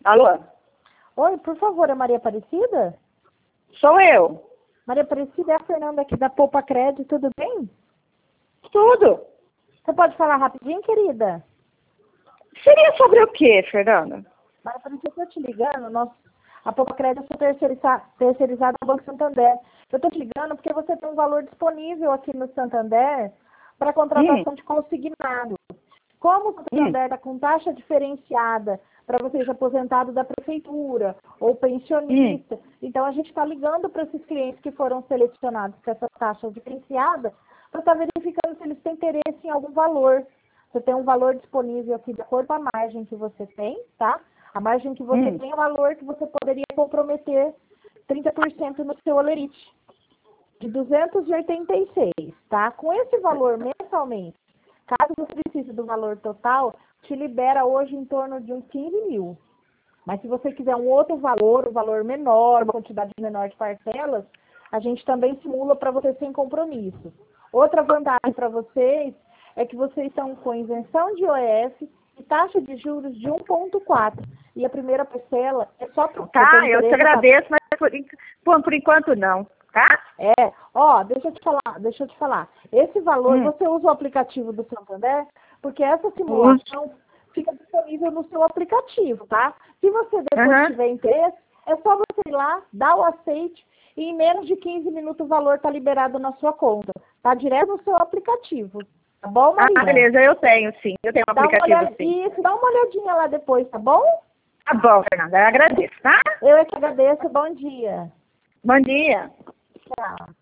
Alô? Oi, por favor, é Maria Aparecida? Sou eu. Maria Aparecida, é a Fernanda aqui da Poupa Crédito, tudo bem? Tudo. Você pode falar rapidinho, querida? Seria sobre o quê, Fernanda? Maria Aparecida, eu tô te ligando, a Poupa Crédito é terceirizada do Banco Santander. Eu tô te ligando porque você tem um valor disponível aqui no Santander para contratação de consignado. Como o Santander está com taxa diferenciada para vocês aposentados da prefeitura ou pensionista, então a gente está ligando para esses clientes que foram selecionados com essa taxa diferenciada para estar verificando se eles têm interesse em algum valor. Você tem um valor disponível aqui de acordo com a margem que você tem, tá? A margem que você tem é o valor que você poderia comprometer 30% no seu olerite, de 286, tá? Com esse valor mensalmente, caso você precise do valor total, te libera hoje em torno de uns 15 mil. Mas se você quiser um outro valor, um valor menor, uma quantidade menor de parcelas, a gente também simula para você sem compromisso. Outra vantagem para vocês é que vocês estão com isenção de IOF e taxa de juros de 1,4. E a primeira parcela é só para... Tá, eu te agradeço, mas por enquanto não, tá? Deixa eu te falar. Esse valor, você usa o aplicativo do Santander, porque essa simulação fica disponível no seu aplicativo, tá? Se você depois tiver interesse, é só você ir lá, dar o aceite e em menos de 15 minutos o valor está liberado na sua conta. Tá direto no seu aplicativo. Tá bom, Maria? Ah, beleza, eu tenho sim. Eu tenho um aplicativo sim. Isso, dá uma olhadinha lá depois, tá bom? Tá bom, Fernanda, eu agradeço, tá? Eu é que agradeço. Bom dia. Bom dia. Tchau.